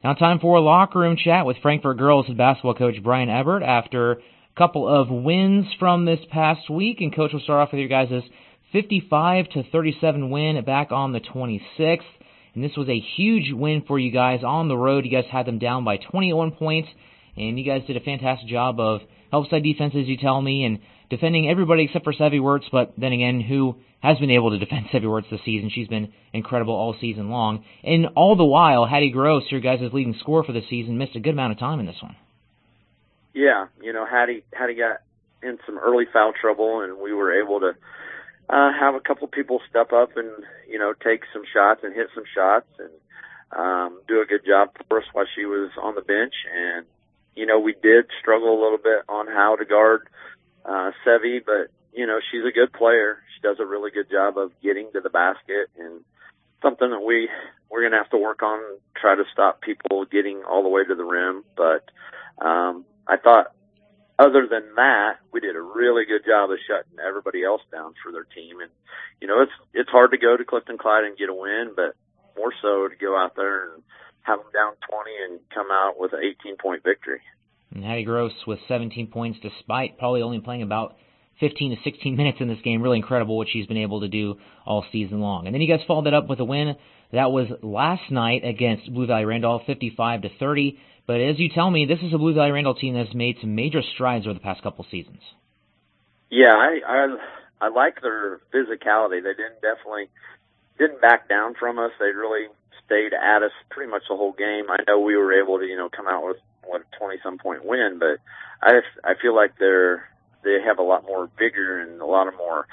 Now time for a locker room chat with Frankfort girls head basketball coach Brian Ebert after a couple of wins from this past week. And Coach, we'll start off with your guys' 55-37 win back on the 26th. And this was a huge win for you guys on the road. You guys had them down by 21 points, and you guys did a fantastic job of help side defense, as you tell me, and defending everybody except for Sevy Wirtz, but then again, who has been able to defend Sevy Wirtz this season. She's been incredible all season long. And all the while, Hattie Gross, your guys' leading scorer for the season, missed a good amount of time in this one. Yeah, Hattie got in some early foul trouble, and we were able to have a couple people step up and, take some shots and hit some shots and do a good job for us while she was on the bench. And, we did struggle a little bit on how to guard Sevy, but, she's a good player. She does a really good job of getting to the basket, and something that we're going to have to work on, try to stop people getting all the way to the rim. But I thought, other than that, we did a really good job of shutting everybody else down for their team. And, it's hard to go to Clifton Clyde and get a win, but more so to go out there and have them down 20 and come out with an 18-point victory. And Hattie Gross with 17 points despite probably only playing about 15 to 16 minutes in this game. Really incredible what she's been able to do all season long. And then you guys followed that up with a win that was last night against Blue Valley Randolph, 55-30. But as you tell me, this is a Blue Valley Randolph team that's made some major strides over the past couple seasons. Yeah, I like their physicality. They didn't back down from us. They really stayed at us pretty much the whole game. I know we were able to, come out with a 20-some point win, but I feel like they have a lot more vigor and a lot of more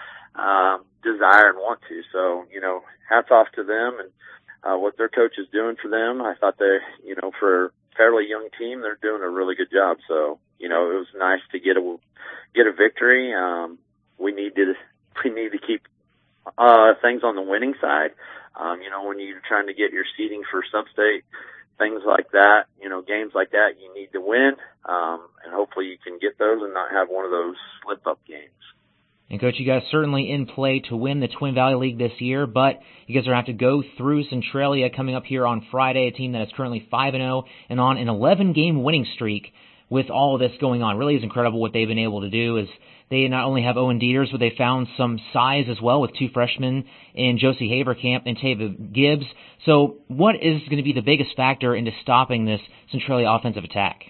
desire and want to. So, hats off to them and what their coach is doing for them. I thought they, for a fairly young team, they're doing a really good job. So, it was nice to get a victory. We need to keep things on the winning side. When you're trying to get your seeding for sub-state, things like that, games like that, you need to win, and hopefully you can get those and not have one of those slip-up games. And, Coach, you guys certainly in play to win the Twin Valley League this year, but you guys are going to have to go through Centralia coming up here on Friday, a team that is currently 5-0 and on an 11-game winning streak. With all of this going on, really is incredible what they've been able to do. Is they not only have Owen Dieters, but they found some size as well with two freshmen in Josie Haverkamp and Tava Gibbs. So what is going to be the biggest factor into stopping this Centralia offensive attack?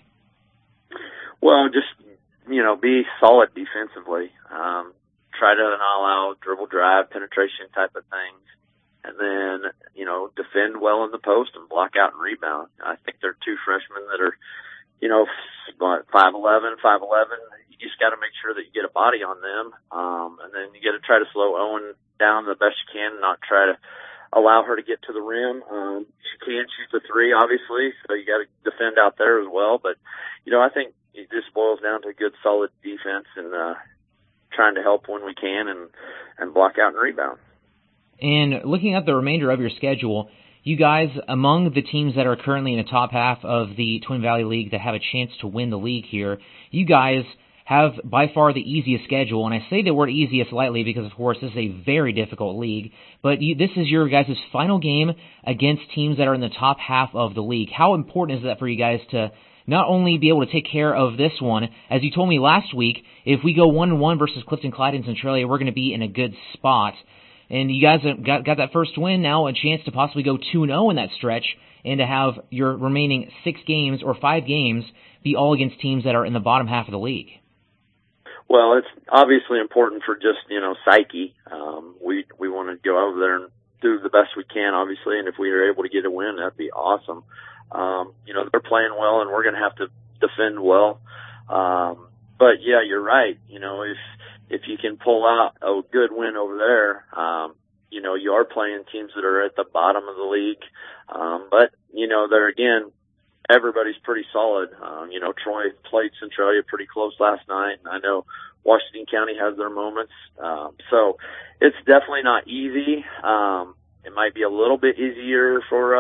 Well, just, be solid defensively. Try to not allow dribble drive, penetration type of things. And then, defend well in the post and block out and rebound. I think there are two freshmen that are, 5'11", 5'11". You just got to make sure that you get a body on them. And then you got to try to slow Owen down the best you can, not try to allow her to get to the rim. She can shoot the three, obviously, so you got to defend out there as well. But, I think it just boils down to good, solid defense and trying to help when we can and block out and rebound. And looking at the remainder of your schedule, you guys, among the teams that are currently in the top half of the Twin Valley League that have a chance to win the league here, you guys have by far the easiest schedule. And I say the word easiest lightly because, of course, this is a very difficult league. But this is your guys' final game against teams that are in the top half of the league. How important is that for you guys to not only be able to take care of this one, as you told me last week, if we go 1-1 versus Clifton Clyde and Centralia, we're going to be in a good spot. And you guys have got that first win, now a chance to possibly go 2-0 in that stretch and to have your remaining 6 games or 5 games be all against teams that are in the bottom half of the league. Well, it's obviously important for just, psyche. We want to go over there and do the best we can, obviously, and if we are able to get a win, that'd be awesome. They're playing well, and we're going to have to defend well. But, yeah, you're right. If you can pull out a good win over there, you are playing teams that are at the bottom of the league. But, there again, everybody's pretty solid. Troy played Centralia pretty close last night, and I know Washington County has their moments. So it's definitely not easy. It might be a little bit easier for us,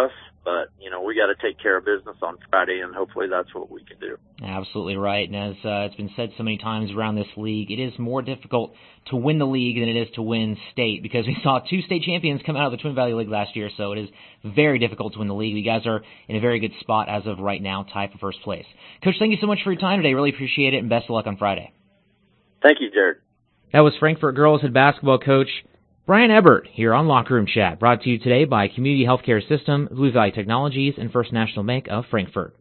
but, we got to take care of business on Friday, and hopefully that's what we can do. Absolutely right. And as it's been said so many times around this league, it is more difficult to win the league than it is to win state, because we saw 2 state champions come out of the Twin Valley League last year, so it is very difficult to win the league. You guys are in a very good spot as of right now, tied for first place. Coach, thank you so much for your time today. Really appreciate it, and best of luck on Friday. Thank you, Jared. That was Frankfort Girls head basketball coach Brian Ebert here on Locker Room Chat, brought to you today by Community Healthcare System, Blue Valley Technologies, and First National Bank of Frankfort.